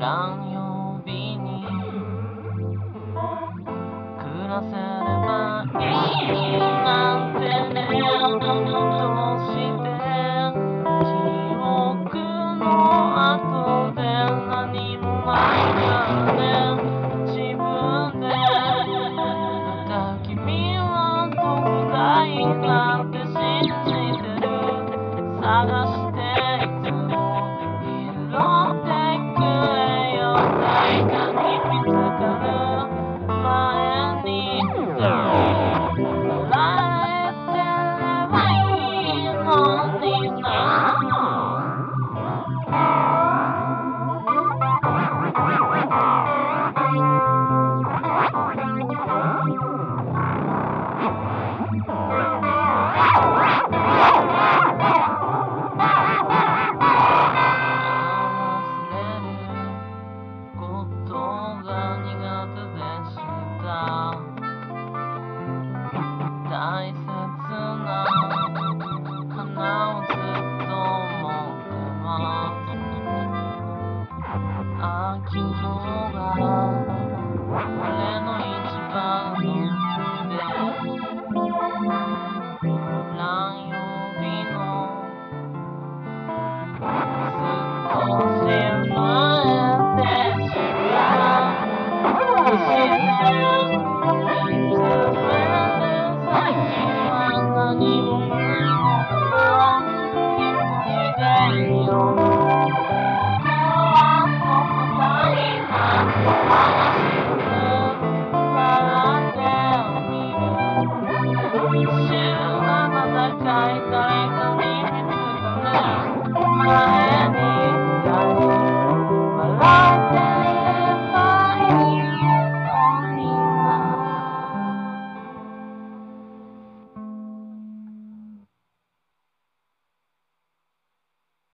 何曜日に暮らせればいいなんてね。どうして記憶の後で何もないからね。自分で歌う君はどこがいいなんて信じてる。探していつも拾ってくれよ。誰かに見つかる前に笑えてればいいのにな。大切な花をずっと持ってます。秋のが俺の一番の